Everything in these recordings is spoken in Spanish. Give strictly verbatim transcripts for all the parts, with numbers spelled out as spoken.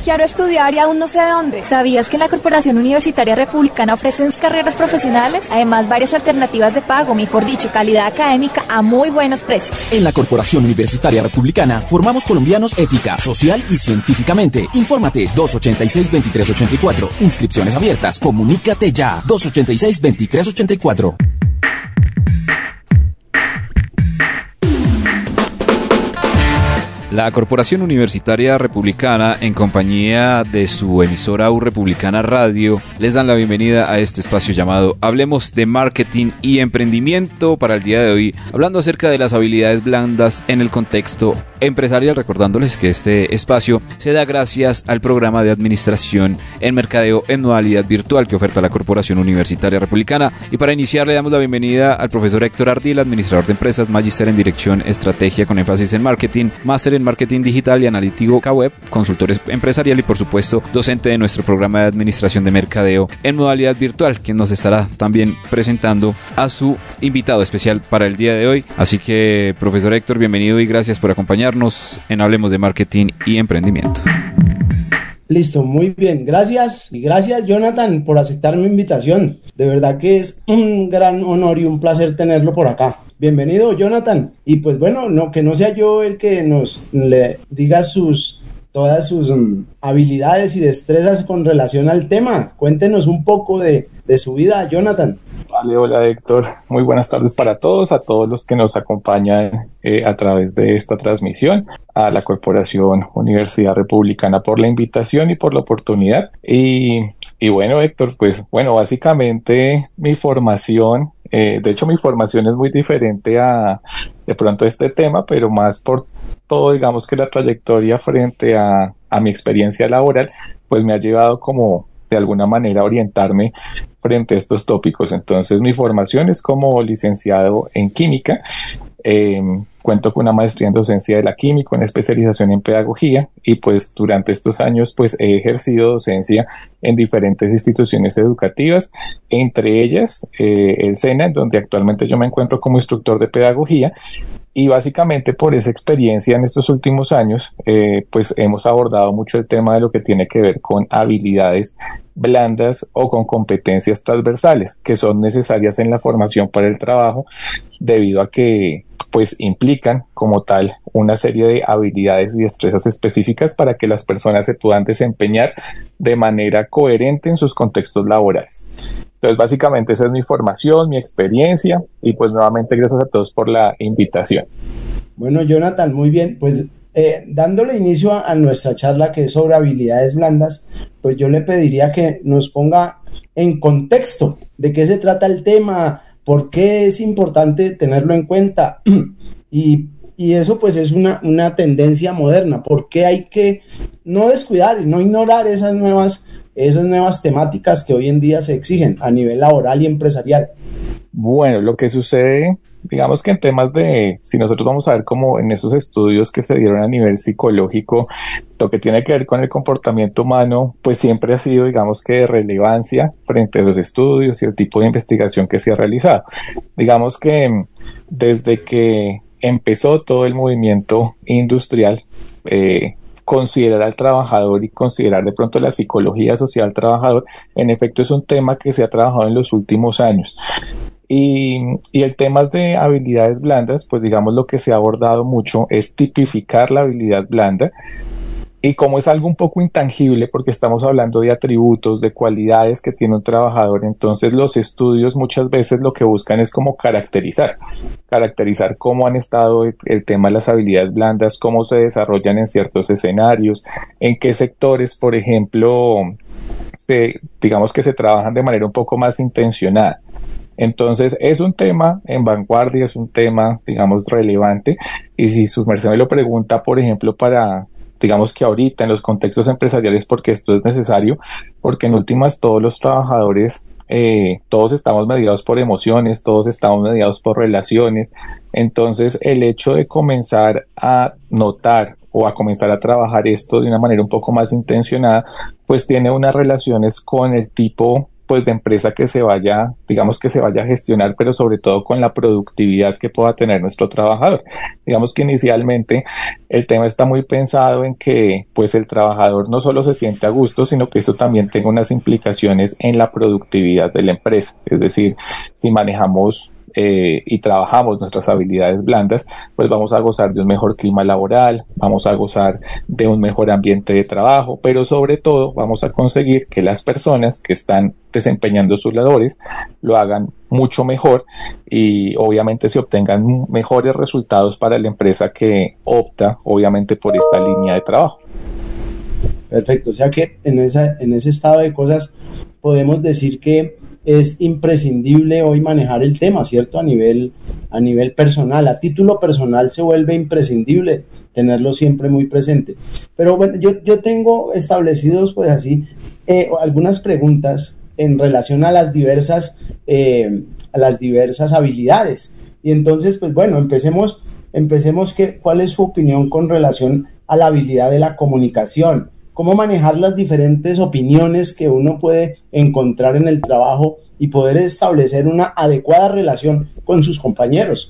quiero estudiar y aún no sé dónde. ¿Sabías que en la Corporación Universitaria Republicana ofrecen carreras profesionales? Además, varias alternativas de pago, mejor dicho, calidad académica a muy buenos precios. En la Corporación Universitaria Republicana formamos colombianos ética, social y científicamente. Infórmate dos ochenta y seis, veintitrés ochenta y cuatro. Inscripciones abiertas. Comunícate ya. dos ochenta y seis, veintitrés ochenta y cuatro. La Corporación Universitaria Republicana, en compañía de su emisora U Republicana Radio, les dan la bienvenida a este espacio llamado Hablemos de Marketing y Emprendimiento para el día de hoy, hablando acerca de las habilidades blandas en el contexto empresarial, recordándoles que este espacio se da gracias al programa de Administración en Mercadeo en modalidad virtual que oferta la Corporación Universitaria Republicana. Y para iniciar le damos la bienvenida al profesor Héctor Ardila, administrador de empresas, magíster en Dirección Estrategia con énfasis en Marketing, máster en Marketing Digital y Analítica Web, consultor empresarial y por supuesto docente de nuestro programa de Administración de Mercadeo en modalidad virtual, quien nos estará también presentando a su invitado especial para el día de hoy. Así que, profesor Héctor, bienvenido y gracias por acompañarnos en Hablemos de Marketing y Emprendimiento. Listo, muy bien, gracias y gracias Jonathan por aceptar mi invitación. De verdad que es un gran honor y un placer tenerlo por acá. Bienvenido Jonathan, y pues bueno, no que no sea yo el que nos le diga sus todas sus um, habilidades y destrezas con relación al tema. Cuéntenos un poco de, de su vida, Jonathan. Vale, hola Héctor, muy buenas tardes para todos, a todos los que nos acompañan eh, a través de esta transmisión, a la Corporación Universidad Republicana por la invitación y por la oportunidad. Y, y bueno Héctor, pues bueno, básicamente mi formación, eh, de hecho mi formación es muy diferente a de pronto este tema, pero más por todo, digamos que la trayectoria frente a, a mi experiencia laboral, pues me ha llevado como de alguna manera a orientarme frente a estos tópicos. Entonces mi formación es como licenciado en química, eh, cuento con una maestría en docencia de la química, una especialización en pedagogía y pues durante estos años pues he ejercido docencia en diferentes instituciones educativas, entre ellas eh, el SENA, en donde actualmente yo me encuentro como instructor de pedagogía. Y básicamente por esa experiencia en estos últimos años, eh, pues hemos abordado mucho el tema de lo que tiene que ver con habilidades blandas o con competencias transversales que son necesarias en la formación para el trabajo, debido a que pues implican como tal una serie de habilidades y destrezas específicas para que las personas se puedan desempeñar de manera coherente en sus contextos laborales. Entonces básicamente esa es mi formación, mi experiencia y pues nuevamente gracias a todos por la invitación. Bueno Jonathan, muy bien, pues eh, dándole inicio a, a nuestra charla que es sobre habilidades blandas, pues yo le pediría que nos ponga en contexto de qué se trata el tema, por qué es importante tenerlo en cuenta y, y eso pues es una, una tendencia moderna, por qué hay que no descuidar y no ignorar esas nuevas esas nuevas temáticas que hoy en día se exigen a nivel laboral y empresarial. Bueno, lo que sucede, digamos que en temas de, si nosotros vamos a ver como en esos estudios que se dieron a nivel psicológico, lo que tiene que ver con el comportamiento humano, pues siempre ha sido, digamos que de relevancia frente a los estudios y el tipo de investigación que se ha realizado. Digamos que desde que empezó todo el movimiento industrial, eh, considerar al trabajador y considerar de pronto la psicología social del trabajador, en efecto es un tema que se ha trabajado en los últimos años. Y, y el tema de habilidades blandas, pues digamos lo que se ha abordado mucho es tipificar la habilidad blanda. Y como es algo un poco intangible, porque estamos hablando de atributos, de cualidades que tiene un trabajador, entonces los estudios muchas veces lo que buscan es como caracterizar, caracterizar cómo han estado el, el tema de las habilidades blandas, cómo se desarrollan en ciertos escenarios, en qué sectores, por ejemplo, se, digamos que se trabajan de manera un poco más intencionada. Entonces es un tema en vanguardia, es un tema, digamos, relevante, y si su merced me lo pregunta, por ejemplo, para... digamos que ahorita en los contextos empresariales, porque esto es necesario, porque en últimas todos los trabajadores, eh, todos estamos mediados por emociones, todos estamos mediados por relaciones, entonces el hecho de comenzar a notar o a comenzar a trabajar esto de una manera un poco más intencionada, pues tiene unas relaciones con el tipo pues de empresa que se vaya, digamos que se vaya a gestionar, pero sobre todo con la productividad que pueda tener nuestro trabajador. Digamos que inicialmente el tema está muy pensado en que pues el trabajador no solo se siente a gusto, sino que eso también tenga unas implicaciones en la productividad de la empresa. Es decir, si manejamos Eh, y trabajamos nuestras habilidades blandas, pues vamos a gozar de un mejor clima laboral, vamos a gozar de un mejor ambiente de trabajo, pero sobre todo vamos a conseguir que las personas que están desempeñando sus labores lo hagan mucho mejor y obviamente se obtengan mejores resultados para la empresa que opta obviamente por esta línea de trabajo. Perfecto, o sea que en, esa, en ese estado de cosas podemos decir que es imprescindible hoy manejar el tema, ¿cierto? A nivel, a nivel personal, a título personal se vuelve imprescindible tenerlo siempre muy presente. Pero bueno, yo, yo tengo establecidos pues así eh, algunas preguntas en relación a las diversas, eh, a las diversas habilidades. Y entonces, pues bueno, empecemos, empecemos que, ¿cuál es su opinión con relación a la habilidad de la comunicación? Cómo manejar las diferentes opiniones que uno puede encontrar en el trabajo y poder establecer una adecuada relación con sus compañeros.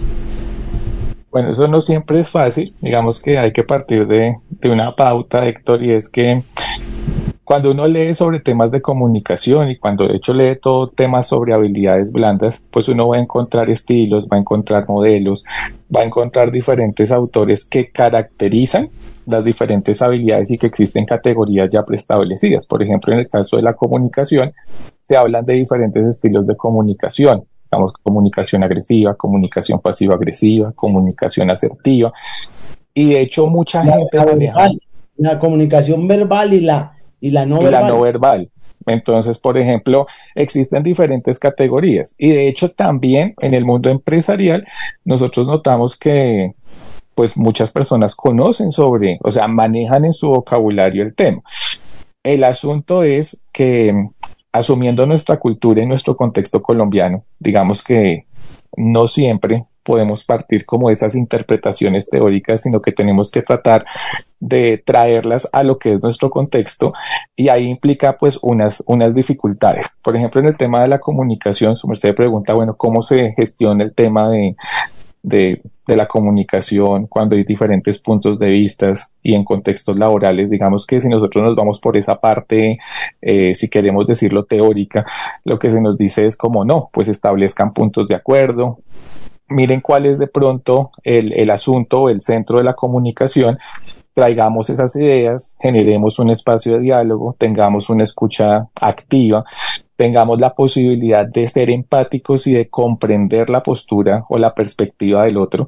Bueno, eso no siempre es fácil. Digamos que hay que partir de, de una pauta, Héctor, y es que cuando uno lee sobre temas de comunicación y cuando de hecho lee todo temas sobre habilidades blandas, pues uno va a encontrar estilos, va a encontrar modelos, va a encontrar diferentes autores que caracterizan las diferentes habilidades y que existen categorías ya preestablecidas. Por ejemplo, en el caso de la comunicación, se hablan de diferentes estilos de comunicación. Digamos, comunicación agresiva, comunicación pasivo-agresiva, comunicación asertiva. Y de hecho, mucha la, gente la, maneja... verbal, la comunicación verbal y la, y la no y verbal. la no verbal. Entonces, por ejemplo, existen diferentes categorías. Y de hecho, también en el mundo empresarial, nosotros notamos que pues muchas personas conocen sobre, o sea, manejan en su vocabulario el tema. El asunto es que, asumiendo nuestra cultura y nuestro contexto colombiano, digamos que no siempre podemos partir como de esas interpretaciones teóricas, sino que tenemos que tratar de traerlas a lo que es nuestro contexto, y ahí implica pues unas, unas dificultades. Por ejemplo, en el tema de la comunicación, su merced pregunta, bueno, ¿cómo se gestiona el tema de De, de la comunicación cuando hay diferentes puntos de vista y en contextos laborales? Digamos que si nosotros nos vamos por esa parte, eh, si queremos decirlo teórica, lo que se nos dice es como no, pues establezcan puntos de acuerdo, miren cuál es de pronto el, el asunto o el centro de la comunicación, traigamos esas ideas, generemos un espacio de diálogo, tengamos una escucha activa, tengamos la posibilidad de ser empáticos y de comprender la postura o la perspectiva del otro.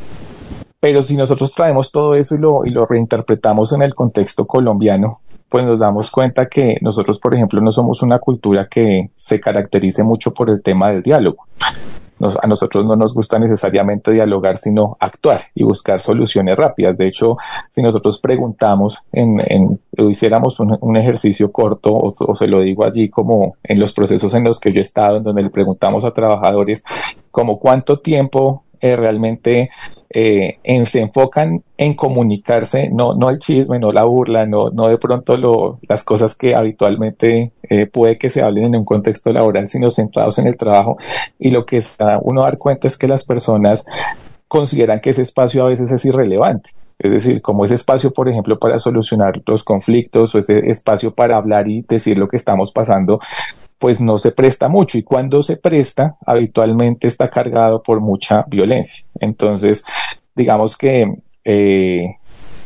Pero si nosotros traemos todo eso y lo, y lo reinterpretamos en el contexto colombiano, pues nos damos cuenta que nosotros, por ejemplo, no somos una cultura que se caracterice mucho por el tema del diálogo. Nos, a nosotros no nos gusta necesariamente dialogar, sino actuar y buscar soluciones rápidas. De hecho, si nosotros preguntamos, en, en, o hiciéramos un, un ejercicio corto, o, o se lo digo allí como en los procesos en los que yo he estado, en donde le preguntamos a trabajadores como cuánto tiempo eh, realmente eh, en, se enfocan en comunicarse, no, no el chisme, no la burla, no, no de pronto lo, las cosas que habitualmente eh, puede que se hablen en un contexto laboral, sino centrados en el trabajo. Y lo que se da uno a dar cuenta es que las personas consideran que ese espacio a veces es irrelevante. Es decir, como ese espacio, por ejemplo, para solucionar los conflictos o ese espacio para hablar y decir lo que estamos pasando, pues no se presta mucho, y cuando se presta, habitualmente está cargado por mucha violencia. Entonces, digamos que eh,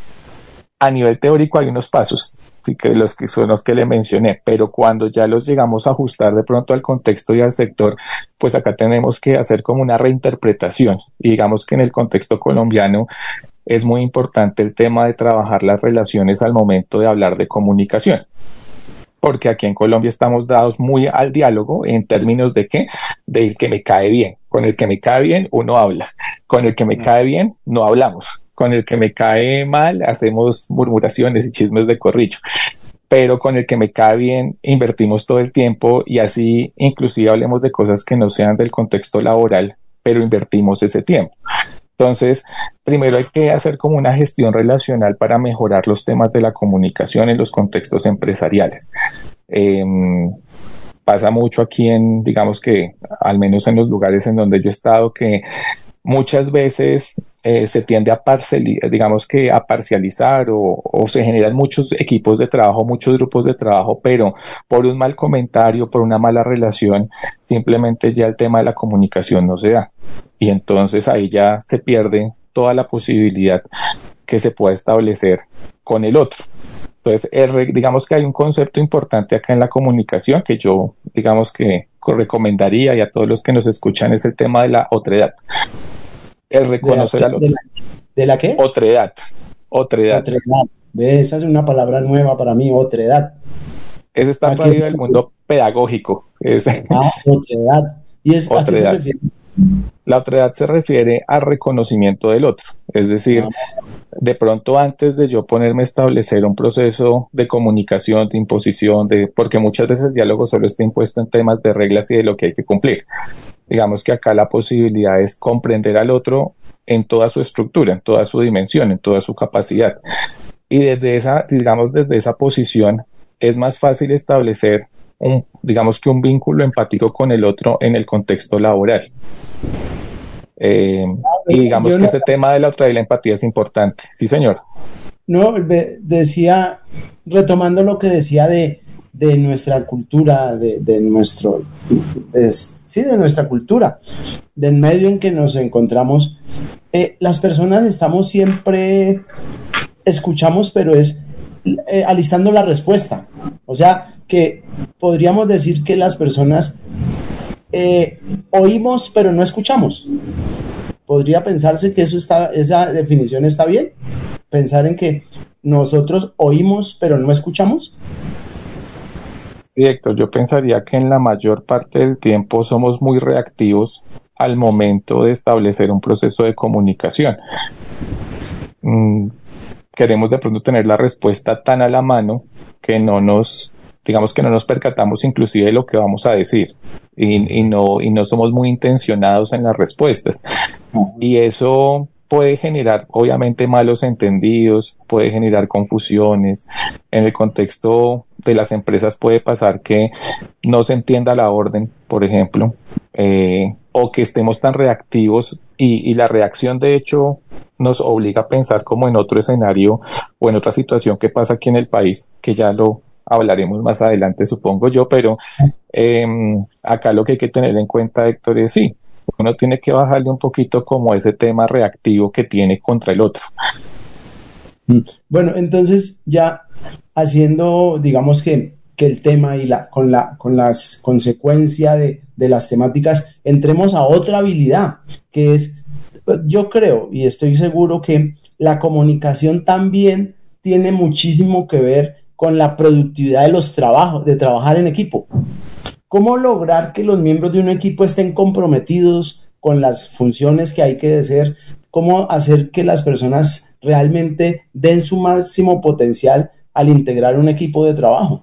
a nivel teórico hay unos pasos, sí, que los que son los que le mencioné, pero cuando ya los llegamos a ajustar de pronto al contexto y al sector, pues acá tenemos que hacer como una reinterpretación. Y digamos que en el contexto colombiano es muy importante el tema de trabajar las relaciones al momento de hablar de comunicación. Porque aquí en Colombia estamos dados muy al diálogo en términos de qué, del que me cae bien. Con el que me cae bien uno habla, con el que me cae bien no hablamos, con el que me cae mal hacemos murmuraciones y chismes de corrillo, pero con el que me cae bien invertimos todo el tiempo, y así inclusive hablemos de cosas que no sean del contexto laboral, pero invertimos ese tiempo. Entonces, primero hay que hacer como una gestión relacional para mejorar los temas de la comunicación en los contextos empresariales. Eh, pasa mucho aquí en, digamos que, al menos en los lugares en donde yo he estado, que muchas veces eh, se tiende a parceli- digamos que a parcializar o, o se generan muchos equipos de trabajo, muchos grupos de trabajo, pero por un mal comentario, por una mala relación, simplemente ya el tema de la comunicación no se da. Y entonces ahí ya se pierde toda la posibilidad que se pueda establecer con el otro. Entonces, el, digamos que hay un concepto importante acá en la comunicación que yo, digamos que recomendaría y a todos los que nos escuchan es el tema de la otredad. El reconocer ¿De la, al otro. de la, ¿De la qué? Otredad. Otredad. Otredad. ¿Ves? Esa es una palabra nueva para mí, otredad. Ese está ¿A qué para se del mundo pedagógico. Es Ah, otredad. ¿Y es, a qué se otredad. refiere? La otredad se refiere al reconocimiento del otro. Es decir, Ah, de pronto antes de yo ponerme a establecer un proceso de comunicación, de imposición, de, porque muchas veces el diálogo solo está impuesto en temas de reglas y de lo que hay que cumplir. Digamos que acá la posibilidad es comprender al otro en toda su estructura, en toda su dimensión, en toda su capacidad. Y desde esa, digamos, desde esa posición es más fácil establecer un, digamos que un vínculo empático con el otro en el contexto laboral. Eh, y digamos yo que no, ese tema de la otra y la empatía es importante. Sí, señor. no ve- decía, retomando lo que decía de, de nuestra cultura, de, de nuestro, es- sí, de nuestra cultura, del medio en que nos encontramos, eh, las personas estamos siempre, escuchamos, pero es eh, alistando la respuesta. O sea, que podríamos decir que las personas eh, oímos, pero no escuchamos. Podría pensarse que eso está, esa definición está bien. Pensar en que nosotros oímos, pero no escuchamos. Sí, Héctor, yo pensaría que en la mayor parte del tiempo somos muy reactivos al momento de establecer un proceso de comunicación. Mm, queremos de pronto tener la respuesta tan a la mano que no nos, digamos que no nos percatamos inclusive de lo que vamos a decir y, y no, y no somos muy intencionados en las respuestas. Y eso puede generar obviamente malos entendidos, puede generar confusiones. En el contexto de las empresas puede pasar que no se entienda la orden, por ejemplo, eh, o que estemos tan reactivos y, y la reacción de hecho nos obliga a pensar como en otro escenario o en otra situación que pasa aquí en el país, que ya lo hablaremos más adelante, supongo yo, pero eh, acá lo que hay que tener en cuenta, Héctor, es sí, uno tiene que bajarle un poquito como ese tema reactivo que tiene contra el otro. Bueno, entonces ya haciendo, digamos que, que el tema y la, con, la, con las consecuencias de, de las temáticas, entremos a otra habilidad, que es, yo creo y estoy seguro que la comunicación también tiene muchísimo que ver con la productividad de los trabajos, de trabajar en equipo. ¿Cómo lograr que los miembros de un equipo estén comprometidos con las funciones que hay que hacer? ¿Cómo hacer que las personas realmente den su máximo potencial al integrar un equipo de trabajo?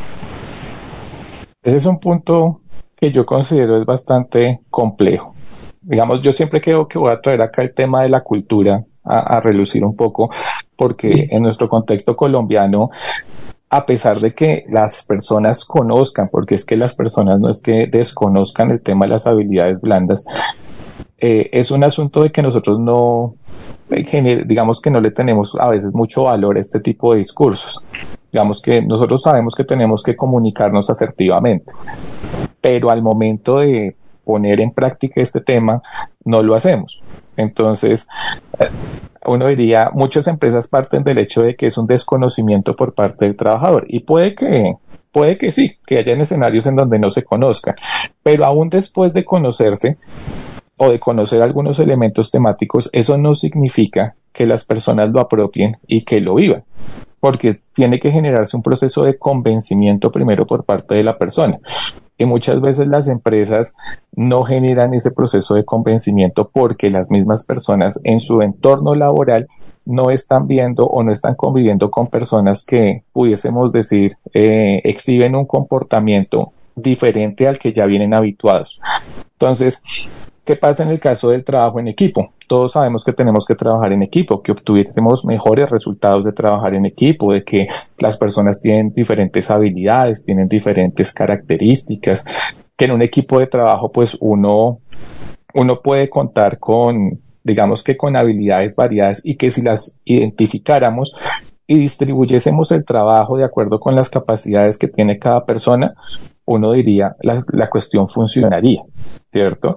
Ese es un punto que yo considero es bastante complejo. Digamos, yo siempre creo que voy a traer acá el tema de la cultura a, a relucir un poco, porque en nuestro contexto colombiano, a pesar de que las personas conozcan, porque es que las personas no es que desconozcan el tema de las habilidades blandas, eh, es un asunto de que nosotros no, eh, digamos que no le tenemos a veces mucho valor a este tipo de discursos. Digamos que nosotros sabemos que tenemos que comunicarnos asertivamente, pero al momento de poner en práctica este tema, no lo hacemos. Entonces, uno diría, muchas empresas parten del hecho de que es un desconocimiento por parte del trabajador, y puede que, puede que sí, que haya escenarios en donde no se conozcan, pero aún después de conocerse o de conocer algunos elementos temáticos, eso no significa que las personas lo apropien y que lo vivan, porque tiene que generarse un proceso de convencimiento primero por parte de la persona. Y muchas veces las empresas no generan ese proceso de convencimiento porque las mismas personas en su entorno laboral no están viendo o no están conviviendo con personas que pudiésemos decir eh, exhiben un comportamiento diferente al que ya vienen habituados. Entonces, ¿Qué pasa en el caso del trabajo en equipo? Todos sabemos que tenemos que trabajar en equipo, que obtuviésemos mejores resultados de trabajar en equipo, de que las personas tienen diferentes habilidades, tienen diferentes características, que en un equipo de trabajo pues uno, uno puede contar con, digamos que con habilidades variadas y que si las identificáramos y distribuyésemos el trabajo de acuerdo con las capacidades que tiene cada persona, uno diría la, la cuestión funcionaría, ¿cierto?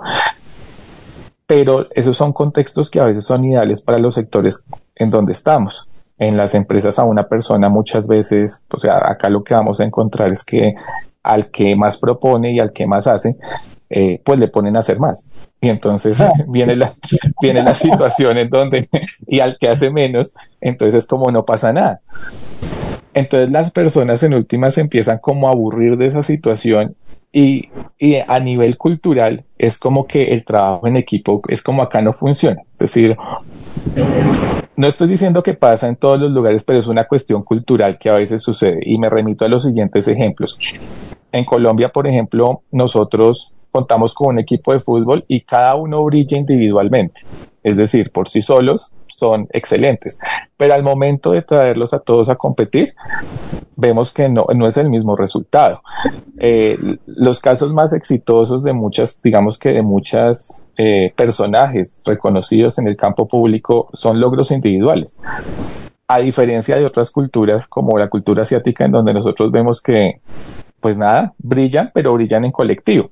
Pero esos son contextos que a veces son ideales para los sectores en donde estamos. En las empresas a una persona muchas veces, o sea, acá lo que vamos a encontrar es que al que más propone y al que más hace, eh, pues le ponen a hacer más. Y entonces viene la, viene la situación en donde, y al que hace menos, entonces es como no pasa nada. Entonces las personas en últimas empiezan como a aburrir de esa situación y, y a nivel cultural es como que el trabajo en equipo es como acá no funciona. Es decir, no estoy diciendo que pasa en todos los lugares, pero es una cuestión cultural que a veces sucede y me remito a los siguientes ejemplos. En Colombia, por ejemplo, nosotros contamos con un equipo de fútbol y cada uno brilla individualmente. Es decir, por sí solos son excelentes, pero al momento de traerlos a todos a competir, vemos que no, no es el mismo resultado. Eh, los casos más exitosos de muchas, digamos que de muchas eh, personajes reconocidos en el campo público son logros individuales. A diferencia de otras culturas, como la cultura asiática, en donde nosotros vemos que, pues nada, brillan, pero brillan en colectivo.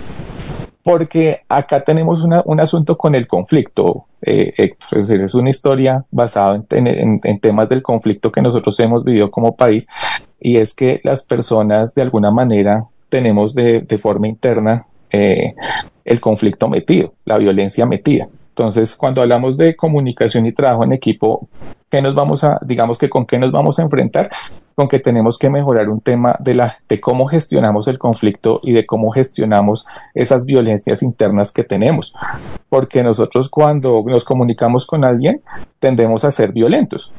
Porque acá tenemos una, un asunto con el conflicto, eh, Héctor. Es decir, es una historia basada en, en, en temas del conflicto que nosotros hemos vivido como país, y es que las personas de alguna manera tenemos de, de forma interna eh, el conflicto metido, la violencia metida. Entonces, cuando hablamos de comunicación y trabajo en equipo, ¿qué nos vamos a, digamos que con qué nos vamos a enfrentar? Con que tenemos que mejorar un tema de la, de cómo gestionamos el conflicto y de cómo gestionamos esas violencias internas que tenemos. Porque nosotros cuando nos comunicamos con alguien, tendemos a ser violentos.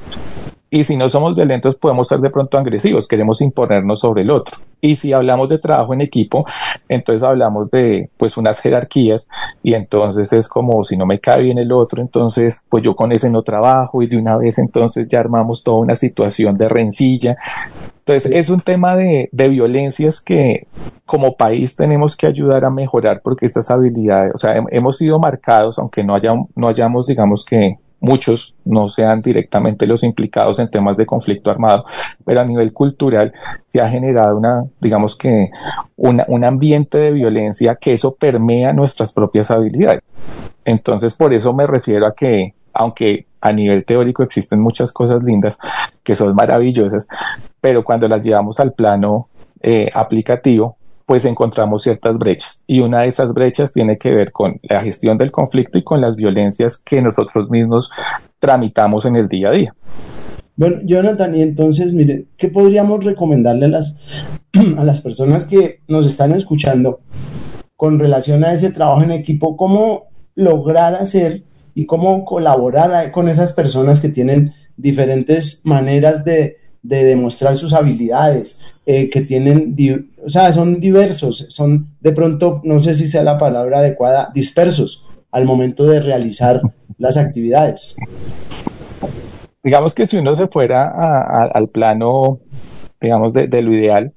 Y si no somos violentos, podemos ser de pronto agresivos, queremos imponernos sobre el otro. Y si hablamos de trabajo en equipo, entonces hablamos de pues unas jerarquías, y entonces es como si no me cae bien el otro, entonces pues yo con ese no trabajo, y de una vez entonces ya armamos toda una situación de rencilla. Entonces es un tema de, de violencias que como país tenemos que ayudar a mejorar, porque estas habilidades, o sea, hem- hemos sido marcados, aunque no, haya, no hayamos, digamos que muchos no sean directamente los implicados en temas de conflicto armado, pero a nivel cultural se ha generado una, digamos que una, un ambiente de violencia que eso permea nuestras propias habilidades. Entonces, por eso me refiero a que, aunque a nivel teórico existen muchas cosas lindas que son maravillosas, pero cuando las llevamos al plano eh, aplicativo, pues encontramos ciertas brechas, y una de esas brechas tiene que ver con la gestión del conflicto y con las violencias que nosotros mismos tramitamos en el día a día. Bueno, Jonathan, y entonces, miren, ¿qué podríamos recomendarle a las, a las personas que nos están escuchando con relación a ese trabajo en equipo? ¿Cómo lograr hacer y cómo colaborar con esas personas que tienen diferentes maneras de, de demostrar sus habilidades, eh, que tienen, di- o sea, son diversos, son de pronto, no sé si sea la palabra adecuada, dispersos al momento de realizar las actividades? Digamos que si uno se fuera a- a- al plano, digamos, de, de lo ideal,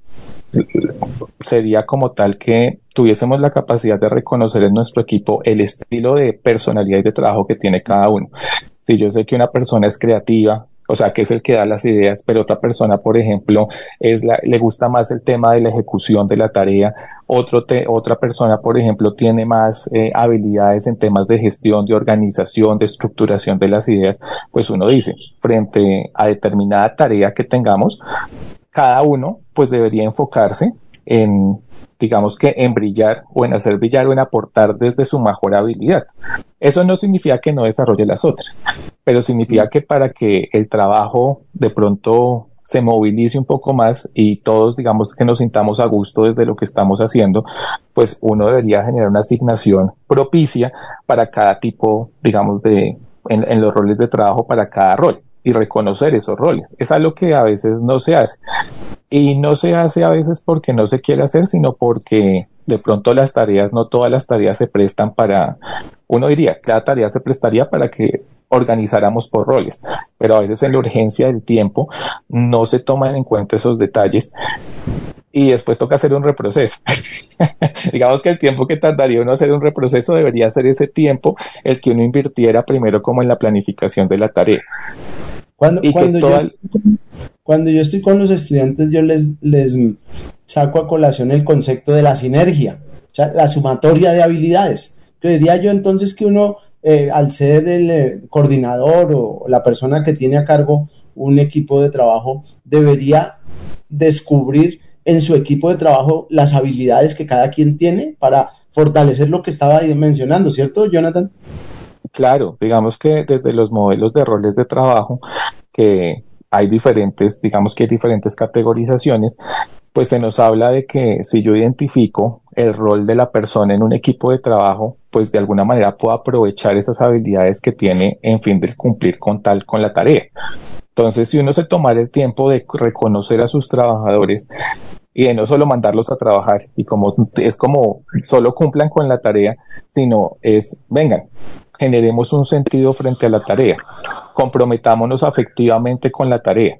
sería como tal que tuviésemos la capacidad de reconocer en nuestro equipo el estilo de personalidad y de trabajo que tiene cada uno. Si yo sé que una persona es creativa, o sea, que es el que da las ideas, pero otra persona, por ejemplo, es la, le gusta más el tema de la ejecución de la tarea, otro te, otra persona, por ejemplo, tiene más eh, habilidades en temas de gestión, de organización, de estructuración de las ideas, pues uno dice, frente a determinada tarea que tengamos, cada uno pues debería enfocarse en, digamos que en brillar o en hacer brillar o en aportar desde su mejor habilidad. Eso no significa que no desarrolle las otras, pero significa que para que el trabajo de pronto se movilice un poco más y todos, digamos, que nos sintamos a gusto desde lo que estamos haciendo, pues uno debería generar una asignación propicia para cada tipo, digamos, de, en, en los roles de trabajo, para cada rol, y reconocer esos roles. Es algo que a veces no se hace. Y no se hace a veces porque no se quiere hacer, sino porque de pronto las tareas, no todas las tareas se prestan para, uno diría, cada tarea se prestaría para que organizáramos por roles, pero a veces en la urgencia del tiempo no se toman en cuenta esos detalles y después toca hacer un reproceso. Digamos que el tiempo que tardaría uno hacer un reproceso debería ser ese tiempo el que uno invirtiera primero como en la planificación de la tarea. Cuando, y cuando, que toda... yo, cuando yo estoy con los estudiantes, yo les, les saco a colación el concepto de la sinergia, o sea, la sumatoria de habilidades. Creería yo entonces que uno, eh, al ser el eh, coordinador o la persona que tiene a cargo un equipo de trabajo, debería descubrir en su equipo de trabajo las habilidades que cada quien tiene para fortalecer lo que estaba mencionando, ¿cierto, Jonathan? Claro, digamos que desde los modelos de roles de trabajo, que hay diferentes, digamos que hay diferentes categorizaciones, pues se nos habla de que si yo identifico el rol de la persona en un equipo de trabajo, pues de alguna manera puedo aprovechar esas habilidades que tiene en fin de cumplir con tal, con la tarea. Entonces, si uno se tomara el tiempo de reconocer a sus trabajadores y de no solo mandarlos a trabajar y como es como solo cumplan con la tarea, sino es, vengan, generemos un sentido frente a la tarea, comprometámonos afectivamente con la tarea,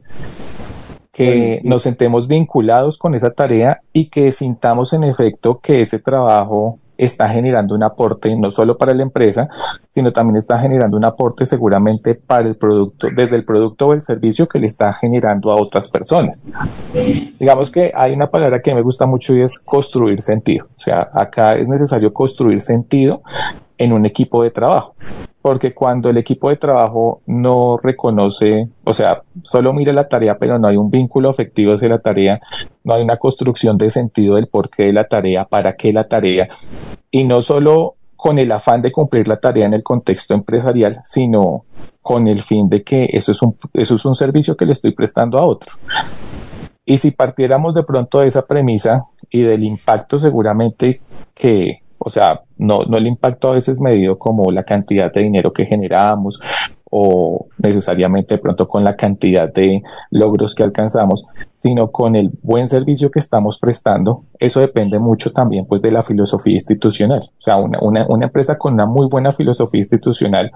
que nos sentemos vinculados con esa tarea y que sintamos en efecto que ese trabajo está generando un aporte no solo para la empresa, sino también está generando un aporte seguramente para el producto, desde el producto o el servicio que le está generando a otras personas. Digamos que hay una palabra que me gusta mucho y es construir sentido. O sea, acá es necesario construir sentido en un equipo de trabajo, porque cuando el equipo de trabajo no reconoce, o sea, solo mira la tarea, pero no hay un vínculo afectivo hacia la tarea, no hay una construcción de sentido del porqué de la tarea, para qué la tarea, y no solo con el afán de cumplir la tarea en el contexto empresarial, sino con el fin de que eso es un, eso es un servicio que le estoy prestando a otro. Y si partiéramos de pronto de esa premisa y del impacto seguramente que, o sea, no, no el impacto a veces medido como la cantidad de dinero que generamos o necesariamente de pronto con la cantidad de logros que alcanzamos, sino con el buen servicio que estamos prestando. Eso depende mucho también pues de la filosofía institucional. O sea, una, una, una empresa con una muy buena filosofía institucional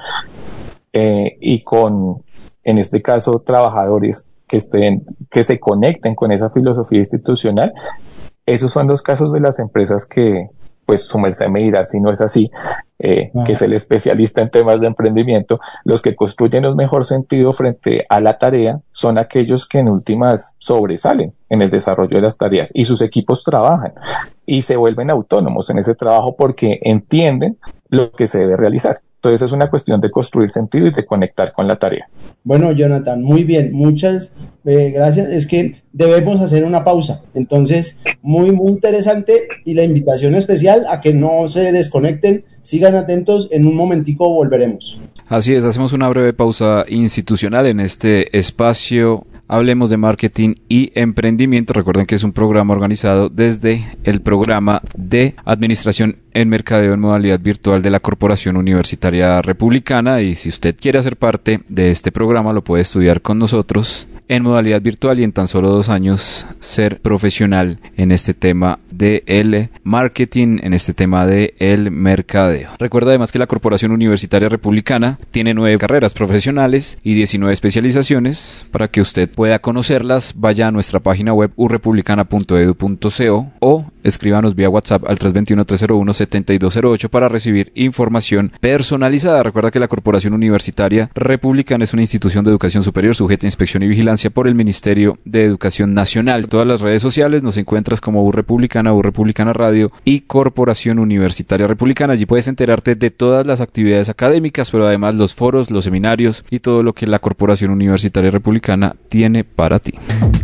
eh, y con, en este caso, trabajadores que estén, que se conecten con esa filosofía institucional. Esos son los casos de las empresas que, pues su merced me dirá si no es así, eh, que es el especialista en temas de emprendimiento. Los que construyen un mejor sentido frente a la tarea son aquellos que en últimas sobresalen en el desarrollo de las tareas y sus equipos trabajan y se vuelven autónomos en ese trabajo porque entienden lo que se debe realizar. Entonces es una cuestión de construir sentido y de conectar con la tarea. Bueno, Jonathan, muy bien, muchas eh, gracias. Es que debemos hacer una pausa. Entonces, muy, muy interesante y la invitación especial a que no se desconecten, sigan atentos, en un momentico volveremos. Así es, hacemos una breve pausa institucional en este espacio. Hablemos de marketing y emprendimiento. Recuerden que es un programa organizado desde el programa de Administración en Mercadeo en modalidad virtual de la Corporación Universitaria Republicana, y si usted quiere hacer parte de este programa lo puede estudiar con nosotros en modalidad virtual y en tan solo dos años ser profesional en este tema de el marketing, en este tema de el mercadeo. Recuerda además que la Corporación Universitaria Republicana tiene nueve carreras profesionales y diecinueve especializaciones. Para que usted pueda conocerlas, vaya a nuestra página web u republicana punto edu punto co o escríbanos vía WhatsApp al tres dos uno, tres cero uno, siete dos cero ocho para recibir información personalizada. Recuerda que la Corporación Universitaria Republicana es una institución de educación superior sujeta a inspección y vigilancia por el Ministerio de Educación Nacional. En todas las redes sociales nos encuentras como U Republicana, U Republicana Radio y Corporación Universitaria Republicana. Allí puedes enterarte de todas las actividades académicas, pero además los foros, los seminarios y todo lo que la Corporación Universitaria Republicana tiene para ti.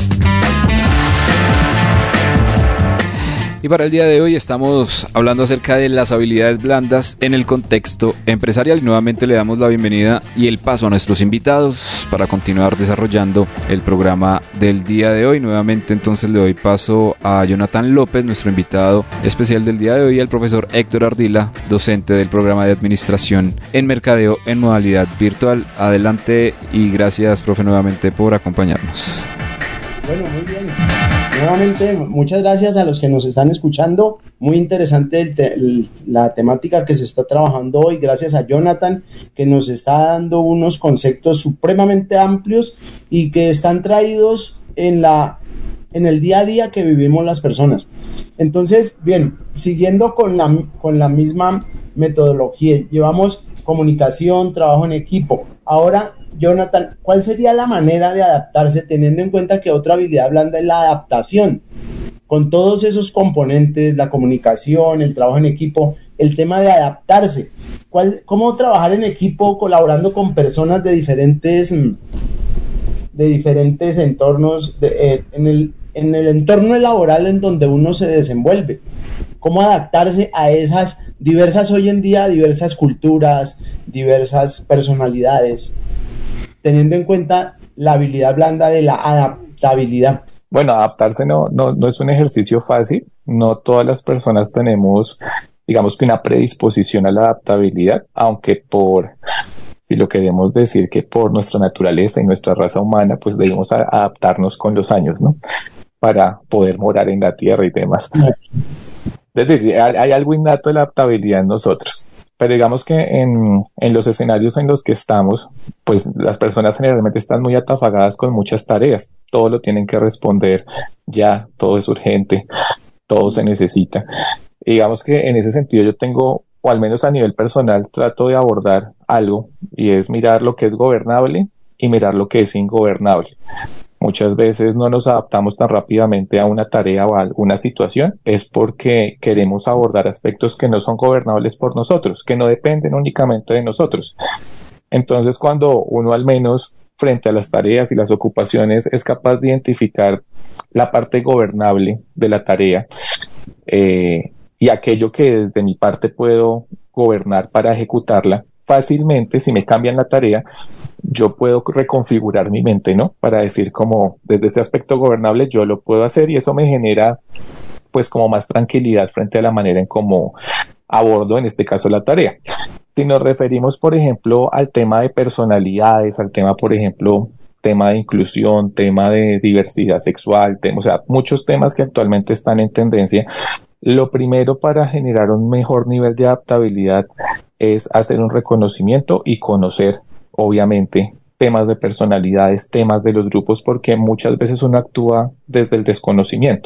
Y para el día de hoy estamos hablando acerca de las habilidades blandas en el contexto empresarial, y nuevamente le damos la bienvenida y el paso a nuestros invitados para continuar desarrollando el programa del día de hoy. Nuevamente entonces le doy paso a Jonathan López, nuestro invitado especial del día de hoy, y al profesor Héctor Ardila, docente del programa de Administración en Mercadeo en modalidad virtual. Adelante y gracias, profe, nuevamente por acompañarnos. Bueno, muy bien. Nuevamente, muchas gracias a los que nos están escuchando. Muy interesante el te- el- la temática que se está trabajando hoy. Gracias a Jonathan, que nos está dando unos conceptos supremamente amplios y que están traídos en la en el día a día que vivimos las personas. Entonces, bien, siguiendo con la, con la misma metodología, llevamos comunicación, trabajo en equipo. Ahora, Jonathan, ¿cuál sería la manera de adaptarse teniendo en cuenta que otra habilidad blanda es la adaptación? Con todos esos componentes, la comunicación, el trabajo en equipo, el tema de adaptarse. ¿Cuál, ¿Cómo trabajar en equipo colaborando con personas de diferentes, de diferentes entornos, de, eh, en, el, en el entorno laboral en donde uno se desenvuelve? ¿Cómo adaptarse a esas diversas, hoy en día, diversas culturas, diversas personalidades, teniendo en cuenta la habilidad blanda de la adaptabilidad? Bueno, adaptarse no, no, no es un ejercicio fácil. No todas las personas tenemos, digamos que una predisposición a la adaptabilidad, aunque por, si lo queremos decir, que por nuestra naturaleza y nuestra raza humana, pues debemos a- adaptarnos con los años, ¿no? Para poder morar en la tierra y demás. Es decir, hay, hay algo innato de la adaptabilidad en nosotros. Pero digamos que en, en los escenarios en los que estamos, pues las personas generalmente están muy atafagadas con muchas tareas. Todo lo tienen que responder ya, todo es urgente, todo se necesita. Y digamos que en ese sentido yo tengo, o al menos a nivel personal, trato de abordar algo y es mirar lo que es gobernable y mirar lo que es ingobernable. Muchas veces no nos adaptamos tan rápidamente a una tarea o a alguna situación, es porque queremos abordar aspectos que no son gobernables por nosotros, que no dependen únicamente de nosotros. Entonces, cuando uno al menos frente a las tareas y las ocupaciones es capaz de identificar la parte gobernable de la tarea, eh, y aquello que desde mi parte puedo gobernar para ejecutarla, fácilmente, si me cambian la tarea, yo puedo reconfigurar mi mente, ¿no? Para decir como desde ese aspecto gobernable yo lo puedo hacer y eso me genera pues como más tranquilidad frente a la manera en cómo abordo en este caso la tarea. Si nos referimos, por ejemplo, al tema de personalidades, al tema, por ejemplo, tema de inclusión, tema de diversidad sexual, tema, o sea, muchos temas que actualmente están en tendencia, lo primero para generar un mejor nivel de adaptabilidad es hacer un reconocimiento y conocer, obviamente, temas de personalidades, temas de los grupos, porque muchas veces uno actúa desde el desconocimiento.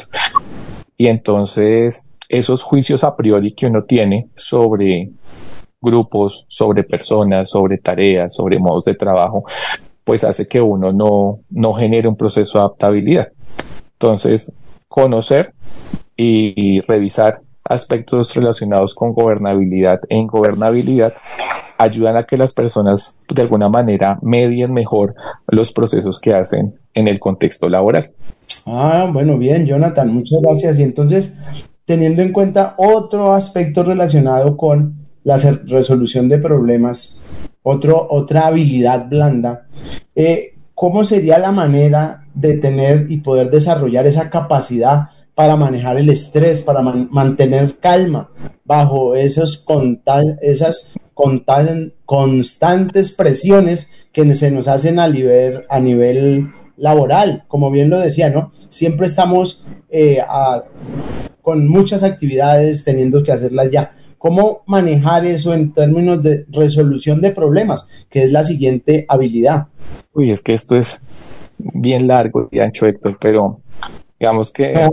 Y entonces, esos juicios a priori que uno tiene sobre grupos, sobre personas, sobre tareas, sobre modos de trabajo, pues hace que uno no, no genere un proceso de adaptabilidad. Entonces, conocer y, y revisar aspectos relacionados con gobernabilidad e ingobernabilidad ayudan a que las personas de alguna manera medien mejor los procesos que hacen en el contexto laboral. Ah, bueno, bien, Jonathan, muchas gracias. Y entonces, teniendo en cuenta otro aspecto relacionado con la se- resolución de problemas, otro, otra habilidad blanda, eh, ¿cómo sería la manera de tener y poder desarrollar esa capacidad para manejar el estrés, para man- mantener calma bajo esos conta- esas conta- constantes presiones que se nos hacen a nivel, a nivel laboral? Como bien lo decía, ¿no? Siempre estamos eh, a- con muchas actividades teniendo que hacerlas ya. ¿Cómo manejar eso en términos de resolución de problemas? Que es la siguiente habilidad. Uy, es que esto es bien largo y ancho, Héctor, pero digamos que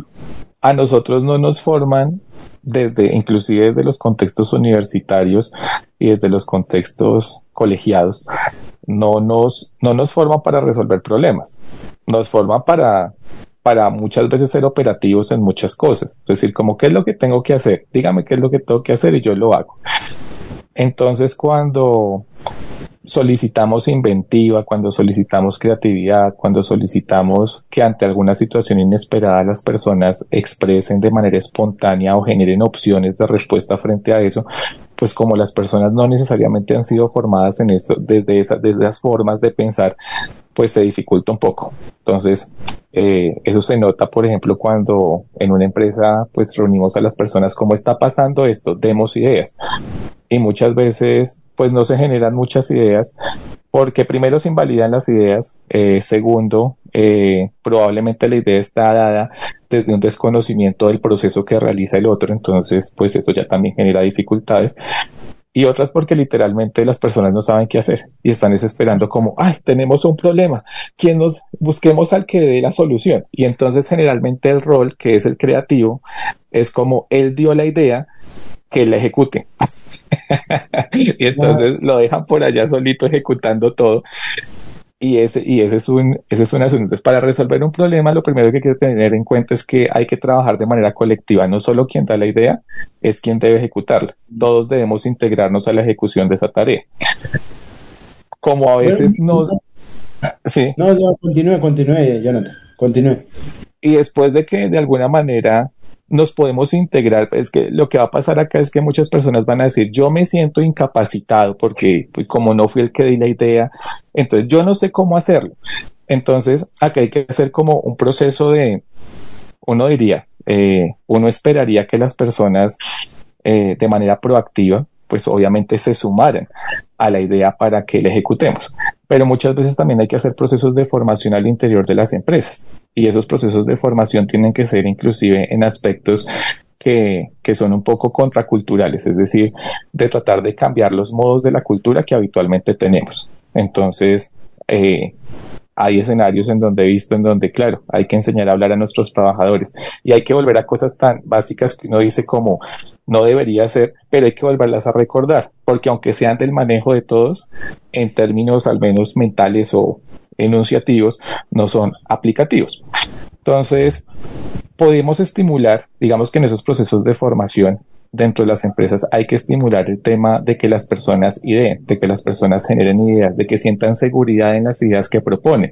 a nosotros no nos forman desde, inclusive desde los contextos universitarios y desde los contextos colegiados, no nos, no nos forman para resolver problemas, nos forman para, para muchas veces ser operativos en muchas cosas, es decir, como qué es lo que tengo que hacer, dígame qué es lo que tengo que hacer y yo lo hago. Entonces, cuando solicitamos inventiva, cuando solicitamos creatividad, cuando solicitamos que ante alguna situación inesperada las personas expresen de manera espontánea o generen opciones de respuesta frente a eso, pues como las personas no necesariamente han sido formadas en eso, desde esas, desde esas formas de pensar, pues se dificulta un poco. Entonces, eh, eso se nota, por ejemplo, cuando en una empresa pues reunimos a las personas, ¿cómo está pasando esto? Demos ideas. Y muchas veces pues no se generan muchas ideas porque primero se invalidan las ideas, eh, segundo, eh, probablemente la idea está dada desde un desconocimiento del proceso que realiza el otro, entonces pues eso ya también genera dificultades. Y otras porque literalmente las personas no saben qué hacer y están desesperando como, ay, tenemos un problema, ¿quién nos busquemos al que dé la solución? Y entonces generalmente el rol, que es el creativo, es como él dio la idea, que la ejecute. Y entonces lo dejan por allá solito ejecutando todo. Y ese, y ese es un, ese es un asunto. Entonces, para resolver un problema, lo primero que hay que tener en cuenta es que hay que trabajar de manera colectiva. No solo quien da la idea es quien debe ejecutarla. Todos debemos integrarnos a la ejecución de esa tarea. Como a veces no... Sí. No, no, continúe, continúe, Jonathan. Continúe. Y después de que de alguna manera nos podemos integrar, es que lo que va a pasar acá es que muchas personas van a decir, yo me siento incapacitado porque pues, como no fui el que di la idea, entonces yo no sé cómo hacerlo. Entonces acá hay que hacer como un proceso de, uno diría, eh, uno esperaría que las personas eh, de manera proactiva pues obviamente se sumaran a la idea para que la ejecutemos. Pero muchas veces también hay que hacer procesos de formación al interior de las empresas. Y esos procesos de formación tienen que ser inclusive en aspectos que, que son un poco contraculturales, es decir, de tratar de cambiar los modos de la cultura que habitualmente tenemos. Entonces, eh, hay escenarios en donde he visto en donde, claro, hay que enseñar a hablar a nuestros trabajadores y hay que volver a cosas tan básicas que uno dice como no debería ser, pero hay que volverlas a recordar, porque aunque sean del manejo de todos, en términos al menos mentales o enunciativos, no son aplicativos. Entonces, podemos estimular, digamos que en esos procesos de formación dentro de las empresas hay que estimular el tema de que las personas ideen, de que las personas generen ideas, de que sientan seguridad en las ideas que proponen.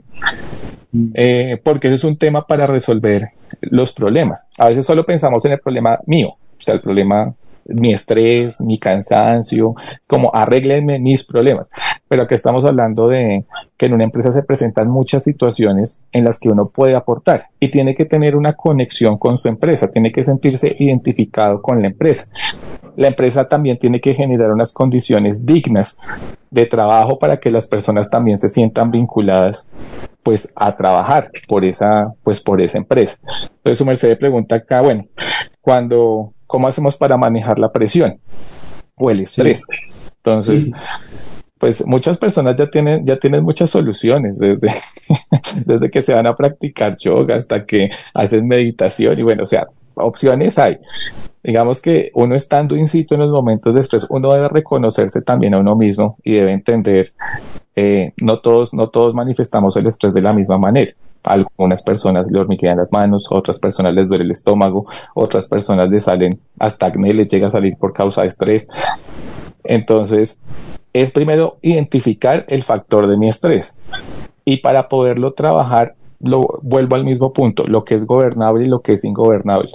Eh, porque eso es un tema para resolver los problemas. A veces solo pensamos en el problema mío, o sea, el problema, mi estrés, mi cansancio, como arréglenme mis problemas. Pero aquí estamos hablando de que en una empresa se presentan muchas situaciones en las que uno puede aportar y tiene que tener una conexión con su empresa, tiene que sentirse identificado con la empresa. La empresa también tiene que generar unas condiciones dignas de trabajo para que las personas también se sientan vinculadas pues a trabajar por esa, pues por esa empresa. Entonces su merced pregunta acá, bueno, cuando, ¿cómo hacemos para manejar la presión o el estrés? Sí. Entonces, sí. Pues muchas personas ya tienen, ya tienen muchas soluciones, desde, desde que se van a practicar yoga hasta que hacen meditación y bueno, o sea, opciones hay. Digamos que uno estando in situ en los momentos de estrés, uno debe reconocerse también a uno mismo y debe entender, eh, no todos, no todos manifestamos el estrés de la misma manera. A algunas personas le hormiguean las manos, otras personas les duele el estómago, otras personas les salen hasta acné, les llega a salir por causa de estrés. Entonces, es primero identificar el factor de mi estrés y para poderlo trabajar, lo vuelvo al mismo punto, lo que es gobernable y lo que es ingobernable.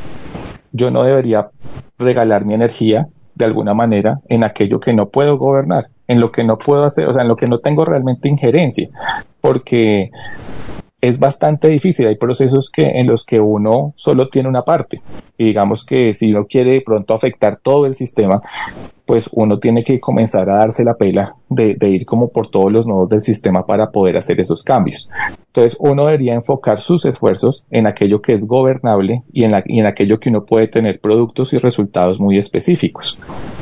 Yo no debería regalar mi energía de alguna manera en aquello que no puedo gobernar, en lo que no puedo hacer, o sea, en lo que no tengo realmente injerencia, porque es bastante difícil. Hay procesos que en los que uno solo tiene una parte y digamos que si uno quiere de pronto afectar todo el sistema, pues uno tiene que comenzar a darse la pela de, de ir como por todos los nodos del sistema para poder hacer esos cambios. Entonces uno debería enfocar sus esfuerzos en aquello que es gobernable y en, la, y en aquello que uno puede tener productos y resultados muy específicos.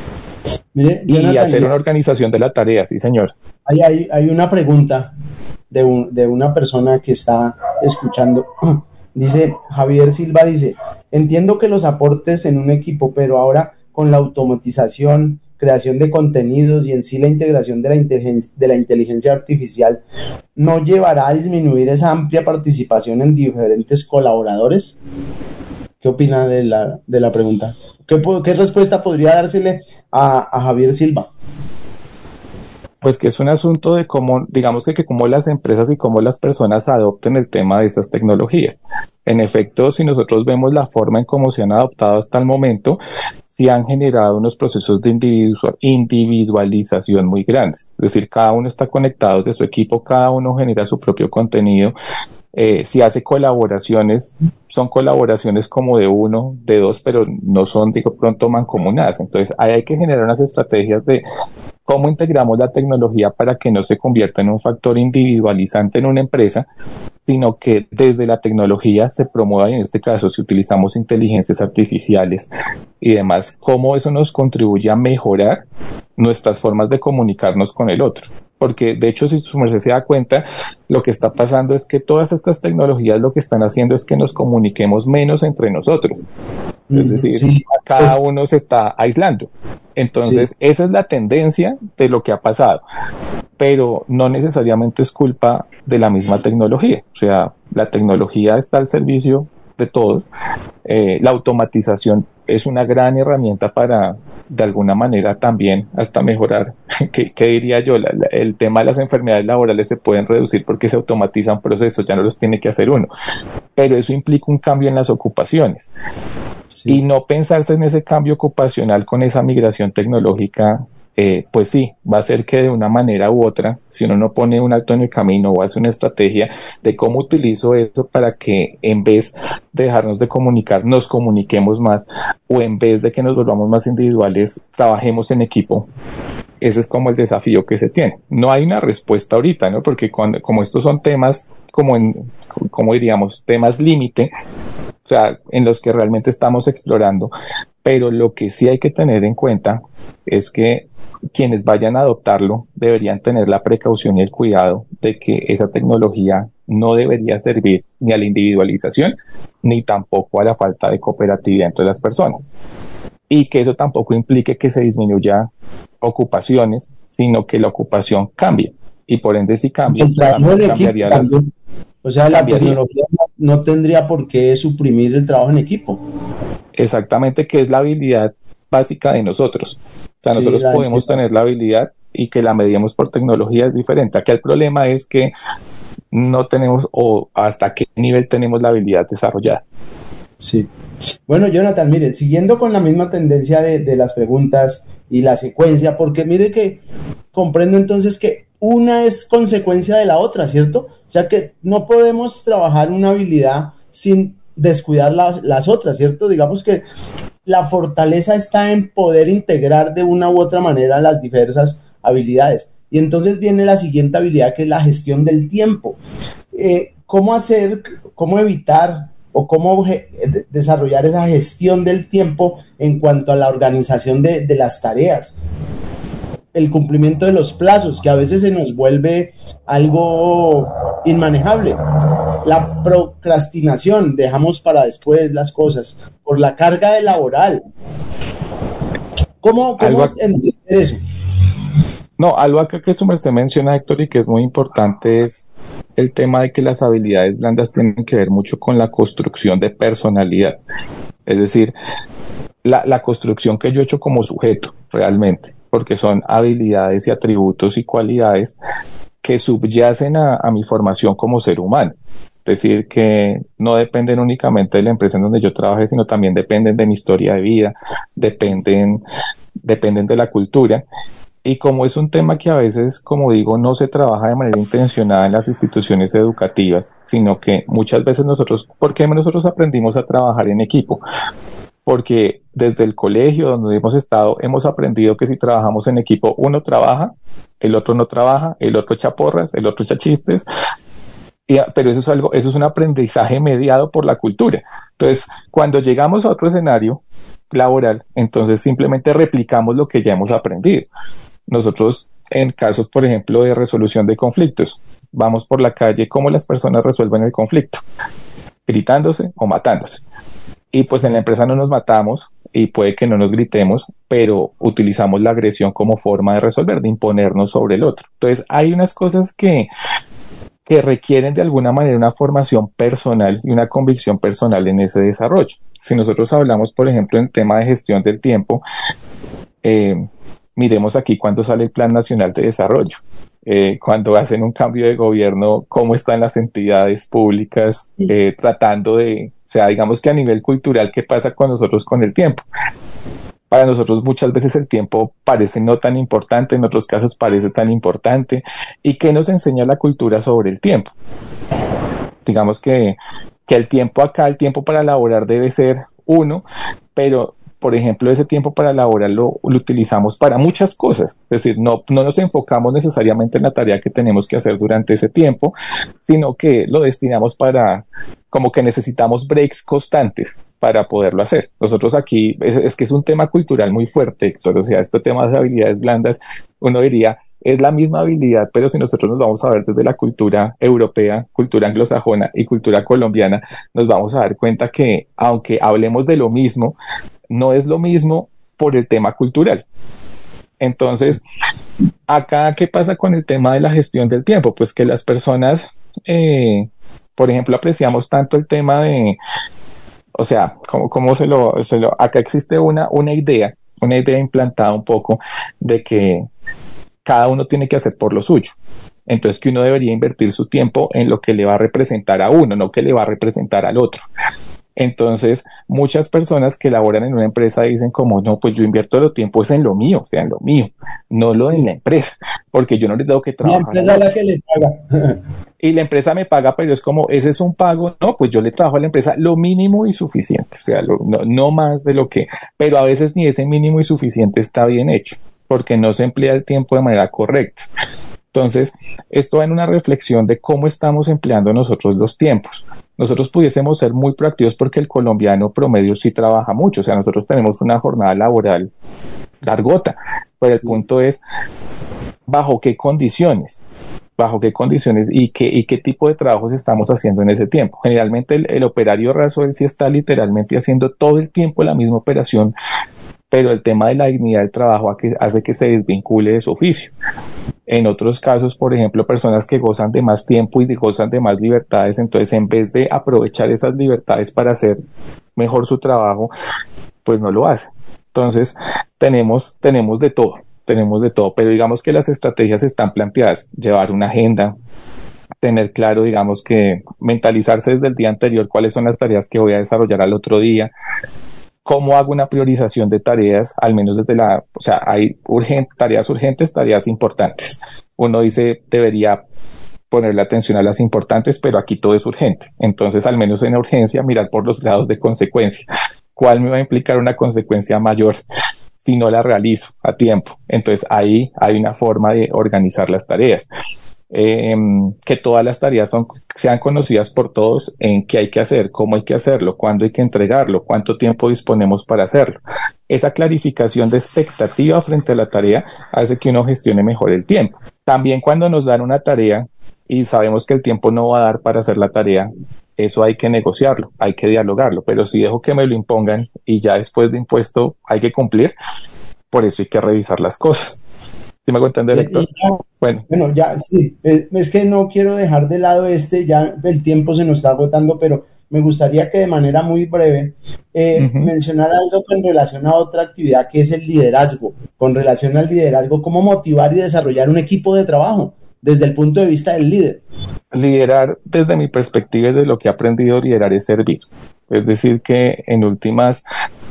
Mire, y Jonathan, hacer una organización de la tarea, sí señor. Hay, hay, hay una pregunta de, un, de una persona que está escuchando. Dice, Javier Silva dice, entiendo que los aportes en un equipo, pero ahora con la automatización, creación de contenidos y en sí la integración de la inteligencia, de la inteligencia artificial, ¿no llevará a disminuir esa amplia participación en diferentes colaboradores? ¿Qué opina de la, de la pregunta? ¿Qué, qué respuesta podría dársele a, a Javier Silva? Pues que es un asunto de cómo, digamos que, que cómo las empresas y cómo las personas adopten el tema de estas tecnologías. En efecto, si nosotros vemos la forma en cómo se han adoptado hasta el momento, sí han generado unos procesos de individualización muy grandes. Es decir, cada uno está conectado de su equipo, cada uno genera su propio contenido. Eh, si hace colaboraciones, son colaboraciones como de uno, de dos, pero no son, digo, pronto mancomunadas. Entonces, ahí hay que generar unas estrategias de cómo integramos la tecnología para que no se convierta en un factor individualizante en una empresa, sino que desde la tecnología se promueva, y en este caso si utilizamos inteligencias artificiales y demás, cómo eso nos contribuye a mejorar nuestras formas de comunicarnos con el otro. Porque de hecho, si su merced se da cuenta, lo que está pasando es que todas estas tecnologías lo que están haciendo es que nos comuniquemos menos entre nosotros. Es decir, sí, cada pues, uno se está aislando. Entonces, sí. Esa es la tendencia de lo que ha pasado. Pero no necesariamente es culpa de la misma tecnología. O sea, la tecnología está al servicio de todos. Eh, la automatización es una gran herramienta para, de alguna manera, también hasta mejorar. ¿Qué, qué diría yo? La, la, el tema de las enfermedades laborales se pueden reducir porque se automatizan procesos, ya no los tiene que hacer uno. Pero eso implica un cambio en las ocupaciones. Sí. Y no pensarse en ese cambio ocupacional con esa migración tecnológica, eh, pues sí, va a ser que de una manera u otra, si uno no pone un alto en el camino o hace una estrategia de cómo utilizo eso para que en vez de dejarnos de comunicar, nos comuniquemos más, o en vez de que nos volvamos más individuales, trabajemos en equipo. Ese es como el desafío que se tiene. No hay una respuesta ahorita, ¿no? Porque cuando, como estos son temas, como en, como diríamos, temas límite, o sea, en los que realmente estamos explorando, pero lo que sí hay que tener en cuenta es que quienes vayan a adoptarlo deberían tener la precaución y el cuidado de que esa tecnología no debería servir ni a la individualización ni tampoco a la falta de cooperatividad entre las personas, y que eso tampoco implique que se disminuya ocupaciones, sino que la ocupación cambie, y por ende si cambia, también cambiaría las... O sea, la tecnología no tendría por qué suprimir el trabajo en equipo. Exactamente, que es la habilidad básica de nosotros. O sea, sí, nosotros podemos tener la habilidad y que la mediemos por tecnología es diferente. Aquí el problema es que no tenemos, o hasta qué nivel tenemos la habilidad desarrollada. Sí. Bueno, Jonathan, mire, siguiendo con la misma tendencia de, de las preguntas y la secuencia, porque mire que comprendo entonces que una es consecuencia de la otra, ¿cierto? O sea que no podemos trabajar una habilidad sin descuidar las, las otras, ¿cierto? Digamos que la fortaleza está en poder integrar de una u otra manera las diversas habilidades. Y entonces viene la siguiente habilidad, que es la gestión del tiempo. Eh, ¿Cómo hacer, cómo evitar o cómo ge- desarrollar esa gestión del tiempo en cuanto a la organización de, de las tareas? El cumplimiento de los plazos, que a veces se nos vuelve algo inmanejable. La procrastinación, dejamos para después las cosas, por la carga de laboral. ¿Cómo, cómo entender eso? No, algo acá que su merced menciona, Héctor, y que es muy importante, es el tema de que las habilidades blandas tienen que ver mucho con la construcción de personalidad. Es decir, la, la construcción que yo he hecho como sujeto, realmente, porque son habilidades y atributos y cualidades que subyacen a, a mi formación como ser humano. Es decir, que no dependen únicamente de la empresa en donde yo trabaje, sino también dependen de mi historia de vida, dependen, dependen de la cultura. Y como es un tema que a veces, como digo, no se trabaja de manera intencionada en las instituciones educativas, sino que muchas veces nosotros, ¿por qué nosotros aprendimos a trabajar en equipo? Porque desde el colegio donde hemos estado, hemos aprendido que si trabajamos en equipo, uno trabaja, el otro no trabaja, el otro echa porras, el otro echa chistes, y, pero eso es algo, eso es un aprendizaje mediado por la cultura. Entonces, cuando llegamos a otro escenario laboral, entonces simplemente replicamos lo que ya hemos aprendido. Nosotros, en casos, por ejemplo, de resolución de conflictos, vamos por la calle, ¿cómo las personas resuelven el conflicto? Gritándose o matándose. Y pues en la empresa no nos matamos y puede que no nos gritemos, pero utilizamos la agresión como forma de resolver, de imponernos sobre el otro. Entonces hay unas cosas que, que requieren de alguna manera una formación personal y una convicción personal en ese desarrollo. Si nosotros hablamos, por ejemplo, en tema de gestión del tiempo, eh, miremos aquí cuando sale el Plan Nacional de Desarrollo. Eh, cuando hacen un cambio de gobierno, cómo están las entidades públicas eh, tratando de, o sea, digamos que a nivel cultural, ¿qué pasa con nosotros con el tiempo? Para nosotros muchas veces el tiempo parece no tan importante, en otros casos parece tan importante. ¿Y qué nos enseña la cultura sobre el tiempo? Digamos que, que el tiempo acá, el tiempo para elaborar debe ser uno, pero por ejemplo, ese tiempo para elaborarlo lo utilizamos para muchas cosas. Es decir, no, no nos enfocamos necesariamente en la tarea que tenemos que hacer durante ese tiempo, sino que lo destinamos para, como que necesitamos breaks constantes para poderlo hacer. Nosotros aquí, es, es que es un tema cultural muy fuerte, Héctor, o sea, este tema de habilidades blandas, uno diría, es la misma habilidad, pero si nosotros nos vamos a ver desde la cultura europea, cultura anglosajona y cultura colombiana, nos vamos a dar cuenta que aunque hablemos de lo mismo, no es lo mismo por el tema cultural. Entonces, acá, ¿qué pasa con el tema de la gestión del tiempo? Pues que las personas, eh, por ejemplo, apreciamos tanto el tema de, o sea, ¿cómo, cómo se, lo, se lo, acá existe una, una idea, una idea implantada un poco de que cada uno tiene que hacer por lo suyo. Entonces que uno debería invertir su tiempo en lo que le va a representar a uno, no que le va a representar al otro. Entonces, muchas personas que laboran en una empresa dicen como, no, pues yo invierto el tiempo es en lo mío, o sea, en lo mío, no lo en la empresa, porque yo no les tengo que trabajar. La empresa es la que le paga. Y la empresa me paga, pero es como, ese es un pago, no, pues yo le trabajo a la empresa lo mínimo y suficiente, o sea, lo, no, no más de lo que, pero a veces ni ese mínimo y suficiente está bien hecho, porque no se emplea el tiempo de manera correcta. Entonces, esto va en una reflexión de cómo estamos empleando nosotros los tiempos. Nosotros pudiésemos ser muy proactivos porque el colombiano promedio sí trabaja mucho, o sea, nosotros tenemos una jornada laboral largota, pero el punto es, ¿bajo qué condiciones? ¿Bajo qué condiciones y qué, y qué tipo de trabajos estamos haciendo en ese tiempo? Generalmente el, el operario raso, él sí está literalmente haciendo todo el tiempo la misma operación, pero el tema de la dignidad del trabajo hace que se desvincule de su oficio. En otros casos, por ejemplo, personas que gozan de más tiempo y gozan de más libertades, entonces en vez de aprovechar esas libertades para hacer mejor su trabajo, pues no lo hacen. Entonces, tenemos, tenemos de todo, tenemos de todo, pero digamos que las estrategias están planteadas, llevar una agenda, tener claro, digamos que mentalizarse desde el día anterior cuáles son las tareas que voy a desarrollar al otro día, cómo hago una priorización de tareas, al menos desde la, o sea, hay urgente, tareas urgentes, tareas importantes. Uno dice, debería ponerle atención a las importantes, pero aquí todo es urgente. Entonces, al menos en la urgencia, mirar por los grados de consecuencia. ¿Cuál me va a implicar una consecuencia mayor si no la realizo a tiempo? Entonces, ahí hay una forma de organizar las tareas. Eh, que todas las tareas son, sean conocidas por todos en qué hay que hacer, cómo hay que hacerlo, cuándo hay que entregarlo, cuánto tiempo disponemos para hacerlo. Esa clarificación de expectativa frente a la tarea hace que uno gestione mejor el tiempo. También cuando nos dan una tarea y sabemos que el tiempo no va a dar para hacer la tarea, eso hay que negociarlo, hay que dialogarlo, pero si dejo que me lo impongan y ya después de impuesto hay que cumplir, por eso hay que revisar las cosas. ¿Sí me hago entender, Héctor? Ya, bueno. bueno, ya, sí, es, es que no quiero dejar de lado este, ya el tiempo se nos está agotando, pero me gustaría que de manera muy breve eh, uh-huh. mencionara algo en relación a otra actividad que es el liderazgo, con relación al liderazgo, cómo motivar y desarrollar un equipo de trabajo desde el punto de vista del líder. Liderar, desde mi perspectiva, desde lo que he aprendido, liderar es servir. Es decir, que en últimas,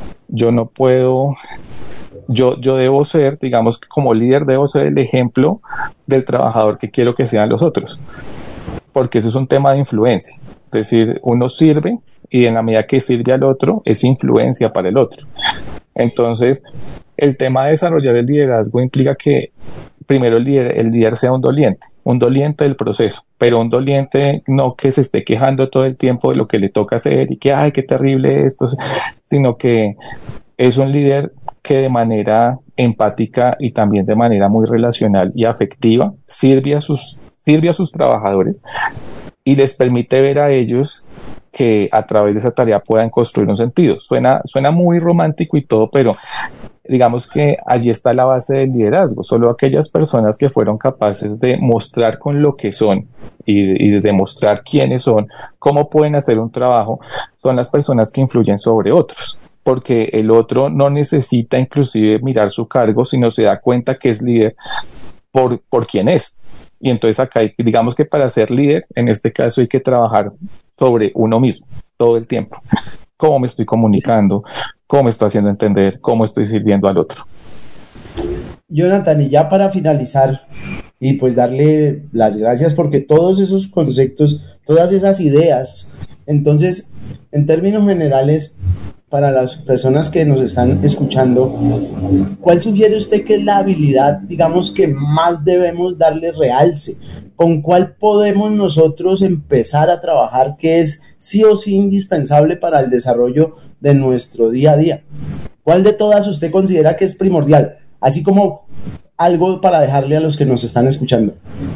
yo no puedo... Yo, yo debo ser, digamos que como líder debo ser el ejemplo del trabajador que quiero que sean los otros, porque eso es un tema de influencia, es decir, uno sirve y en la medida que sirve al otro es influencia para el otro. Entonces, el tema de desarrollar el liderazgo implica que primero el líder, el líder sea un doliente, un doliente del proceso, pero un doliente no que se esté quejando todo el tiempo de lo que le toca hacer y que, ay, qué terrible esto, sino que es un líder que de manera empática y también de manera muy relacional y afectiva sirve a sus, sirve a sus trabajadores y les permite ver a ellos que a través de esa tarea puedan construir un sentido. Suena, suena muy romántico y todo, pero digamos que allí está la base del liderazgo. Solo aquellas personas que fueron capaces de mostrar con lo que son y, y de demostrar quiénes son, cómo pueden hacer un trabajo, son las personas que influyen sobre otros. Porque el otro no necesita inclusive mirar su cargo, sino se da cuenta que es líder por, por quien es. Y entonces acá hay, digamos que para ser líder, en este caso hay que trabajar sobre uno mismo todo el tiempo. Cómo me estoy comunicando, cómo me estoy haciendo entender, cómo estoy sirviendo al otro. Jonathan, y ya para finalizar, y pues darle las gracias porque todos esos conceptos, todas esas ideas, entonces, en términos generales, para las personas que nos están escuchando, ¿cuál sugiere usted que es la habilidad, digamos, que más debemos darle realce? ¿Con cuál podemos nosotros empezar a trabajar que es sí o sí indispensable para el desarrollo de nuestro día a día? ¿Cuál de todas usted considera que es primordial? Así como algo para dejarle a los que nos están escuchando.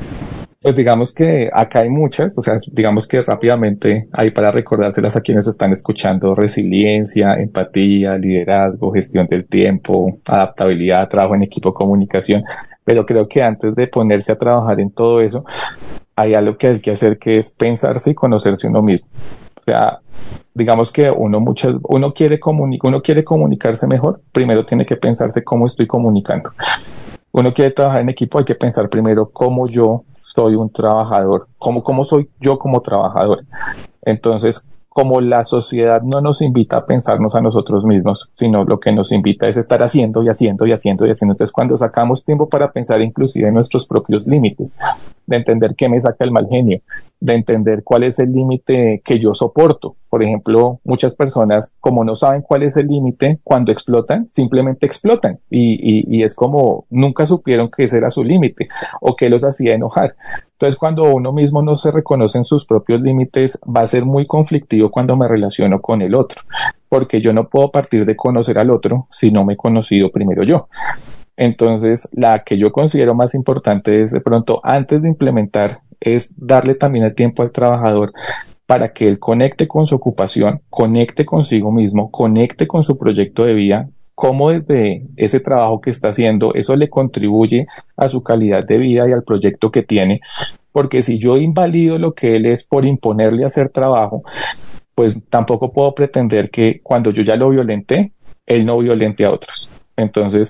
Pues digamos que acá hay muchas, o sea, digamos que rápidamente hay para recordárselas a quienes están escuchando: resiliencia, empatía, liderazgo, gestión del tiempo, adaptabilidad, trabajo en equipo, comunicación. Pero creo que antes de ponerse a trabajar en todo eso, hay algo que hay que hacer, que es pensarse y conocerse uno mismo. O sea, digamos que uno muchas, uno quiere comuni- uno quiere comunicarse mejor, primero tiene que pensarse cómo estoy comunicando. Uno quiere trabajar en equipo, hay que pensar primero cómo yo soy un trabajador, cómo, cómo soy yo como trabajador. Entonces, como la sociedad no nos invita a pensarnos a nosotros mismos, sino lo que nos invita es estar haciendo y haciendo y haciendo y haciendo. Entonces, cuando sacamos tiempo para pensar inclusive en nuestros propios límites, de entender qué me saca el mal genio, de entender cuál es el límite que yo soporto. Por ejemplo, muchas personas, como no saben cuál es el límite, cuando explotan, simplemente explotan y, y, y es como nunca supieron que ese era su límite o que los hacía enojar. Entonces, cuando uno mismo no se reconoce en sus propios límites, va a ser muy conflictivo cuando me relaciono con el otro, porque yo no puedo partir de conocer al otro si no me he conocido primero yo. Entonces, la que yo considero más importante es, de pronto, antes de implementar, es darle también el tiempo al trabajador para que él conecte con su ocupación, conecte consigo mismo, conecte con su proyecto de vida, cómo desde ese trabajo que está haciendo, eso le contribuye a su calidad de vida y al proyecto que tiene. Porque si yo invalido lo que él es por imponerle a hacer trabajo, pues tampoco puedo pretender que cuando yo ya lo violenté, él no violente a otros. Entonces,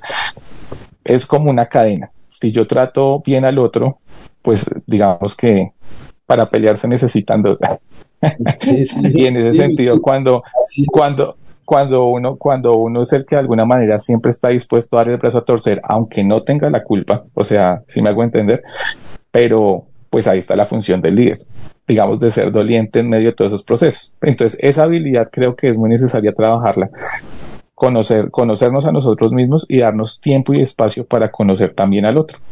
es como una cadena. Si yo trato bien al otro, pues digamos que para pelear se necesitan dos. Sí, sí, y en ese sí, sentido, sí. cuando, cuando, cuando uno, cuando uno es el que de alguna manera siempre está dispuesto a dar el brazo a torcer, aunque no tenga la culpa, o sea, si me hago entender, pero pues ahí está la función del líder, digamos, de ser doliente en medio de todos esos procesos. Entonces, esa habilidad creo que es muy necesaria trabajarla. Conocer, conocernos a nosotros mismos y darnos tiempo y espacio para conocer también al otro.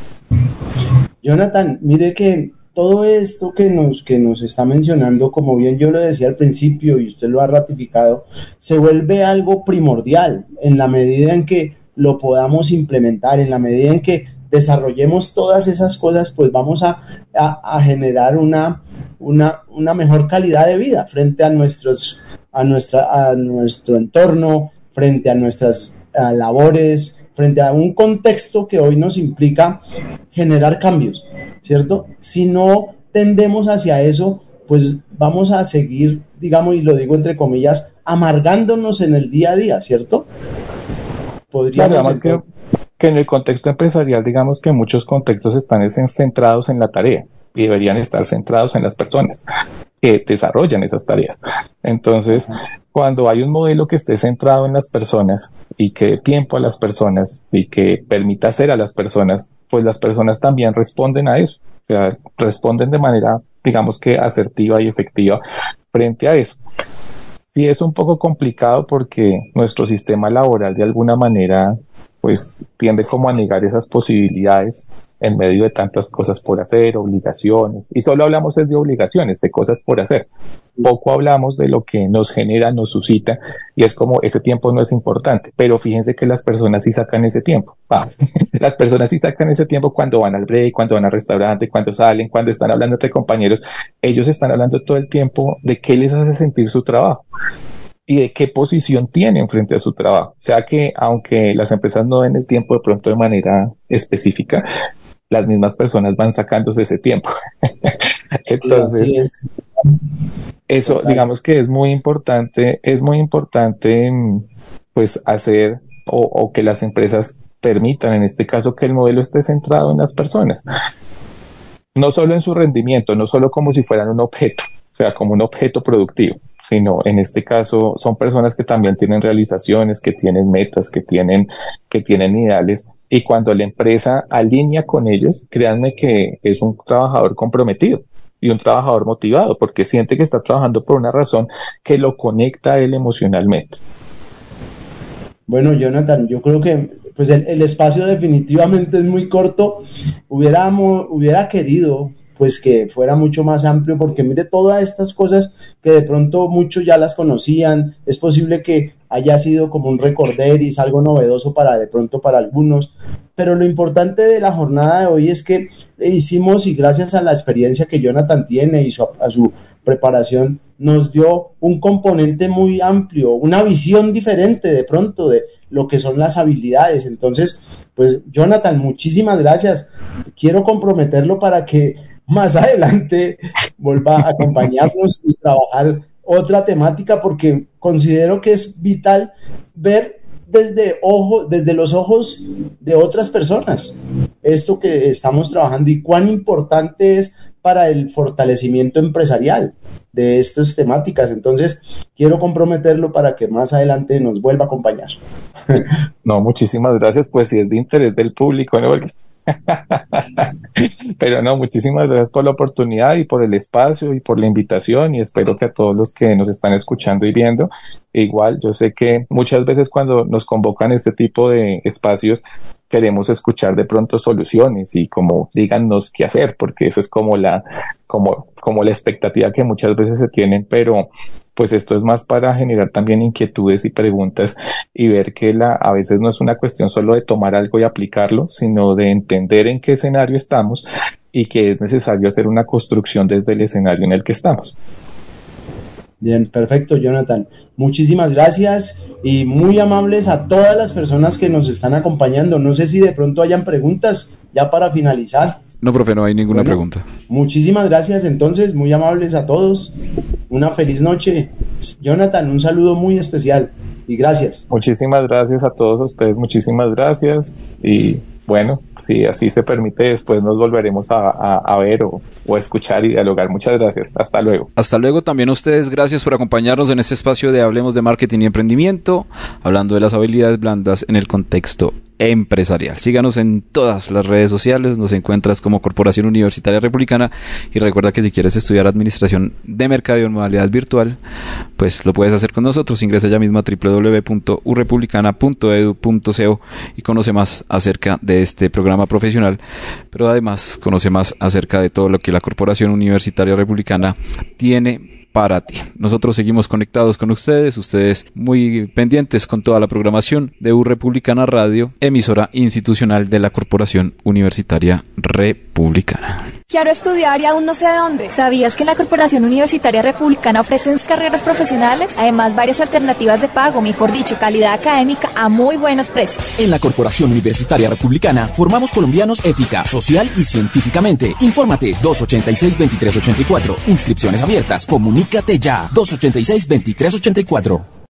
Jonathan, mire que todo esto que nos, que nos está mencionando, como bien yo lo decía al principio y usted lo ha ratificado, se vuelve algo primordial en la medida en que lo podamos implementar, en la medida en que desarrollemos todas esas cosas, pues vamos a, a, a generar una, una, una mejor calidad de vida frente a, nuestros, a, nuestra, a nuestro entorno, frente a nuestras a labores, frente a un contexto que hoy nos implica generar cambios, ¿cierto? Si no tendemos hacia eso, pues vamos a seguir, digamos, y lo digo entre comillas, amargándonos en el día a día, ¿cierto? Podríamos claro, que, que en el contexto empresarial, digamos que muchos contextos están centrados en la tarea y deberían estar centrados en las personas que desarrollan esas tareas. Entonces, cuando hay un modelo que esté centrado en las personas y que dé tiempo a las personas y que permita hacer a las personas, pues las personas también responden a eso, o sea, responden de manera, digamos que asertiva y efectiva frente a eso. Sí, es un poco complicado porque nuestro sistema laboral de alguna manera pues tiende como a negar esas posibilidades en medio de tantas cosas por hacer, obligaciones, y solo hablamos de obligaciones, de cosas por hacer. Poco hablamos de lo que nos genera, nos suscita, y es como ese tiempo no es importante, pero fíjense que las personas sí sacan ese tiempo. Ah, las personas sí sacan ese tiempo cuando van al break, cuando van al restaurante, cuando salen, cuando están hablando entre compañeros. Ellos están hablando todo el tiempo de qué les hace sentir su trabajo y de qué posición tienen frente a su trabajo. O sea que aunque las empresas no den el tiempo de pronto de manera específica, las mismas personas van sacándose ese tiempo. Entonces, eso digamos que es muy importante, es muy importante pues hacer o, o que las empresas permitan en este caso que el modelo esté centrado en las personas. No solo en su rendimiento, no solo como si fueran un objeto, o sea, como un objeto productivo, sino en este caso son personas que también tienen realizaciones, que tienen metas, que tienen, que tienen ideales, y cuando la empresa alinea con ellos, créanme que es un trabajador comprometido, y un trabajador motivado, porque siente que está trabajando por una razón que lo conecta a él emocionalmente. Bueno, Jonathan, yo creo que pues el, el espacio definitivamente es muy corto. Hubiéramos, hubiera querido pues que fuera mucho más amplio, porque mire todas estas cosas que de pronto muchos ya las conocían, es posible que haya sido como un recorderis, algo novedoso para de pronto para algunos, pero lo importante de la jornada de hoy es que hicimos, y gracias a la experiencia que Jonathan tiene y su, a su preparación, nos dio un componente muy amplio, una visión diferente de pronto de lo que son las habilidades. Entonces, pues Jonathan, muchísimas gracias. Quiero comprometerlo para que más adelante vuelva a acompañarnos y trabajar otra temática, porque considero que es vital ver desde, ojo, desde los ojos de otras personas esto que estamos trabajando y cuán importante es para el fortalecimiento empresarial de estas temáticas. Entonces, quiero comprometerlo para que más adelante nos vuelva a acompañar. No, muchísimas gracias, pues si es de interés del público, ¿no? Porque... Pero no, muchísimas gracias por la oportunidad y por el espacio y por la invitación, y espero que a todos los que nos están escuchando y viendo, igual yo sé que muchas veces cuando nos convocan este tipo de espacios queremos escuchar de pronto soluciones y como díganos qué hacer, porque eso es como la como como la expectativa que muchas veces se tienen, pero pues esto es más para generar también inquietudes y preguntas y ver que la, a veces no es una cuestión solo de tomar algo y aplicarlo, sino de entender en qué escenario estamos y que es necesario hacer una construcción desde el escenario en el que estamos. Bien, perfecto, Jonathan. Muchísimas gracias y muy amables a todas las personas que nos están acompañando. No sé si de pronto hayan preguntas ya para finalizar. No, profe, no hay ninguna bueno, pregunta. Muchísimas gracias, entonces, muy amables a todos. Una feliz noche. Jonathan, un saludo muy especial y gracias. Muchísimas gracias a todos ustedes, muchísimas gracias. Y bueno, si así se permite, después nos volveremos a, a, a ver o, o a escuchar y dialogar. Muchas gracias. Hasta luego. Hasta luego también a ustedes. Gracias por acompañarnos en este espacio de Hablemos de Marketing y Emprendimiento, hablando de las habilidades blandas en el contexto empresarial. Síganos en todas las redes sociales, nos encuentras como Corporación Universitaria Republicana, y recuerda que si quieres estudiar Administración de Mercadeo en modalidad virtual, pues lo puedes hacer con nosotros. Ingresa ya mismo a doble u doble u doble u punto u republicana punto edu punto co y conoce más acerca de este programa profesional, pero además conoce más acerca de todo lo que la Corporación Universitaria Republicana tiene para ti. Nosotros seguimos conectados con ustedes, ustedes muy pendientes con toda la programación de U Republicana Radio, emisora institucional de la Corporación Universitaria Republicana. Quiero estudiar y aún no sé dónde. ¿Sabías que en la Corporación Universitaria Republicana ofrecen carreras profesionales? Además, varias alternativas de pago, mejor dicho, calidad académica a muy buenos precios. En la Corporación Universitaria Republicana formamos colombianos ética, social y científicamente. Infórmate dos ochenta y seis, veintitrés ochenta y cuatro. Inscripciones abiertas. Comunícate ya. dos ochenta y seis, veintitrés ochenta y cuatro.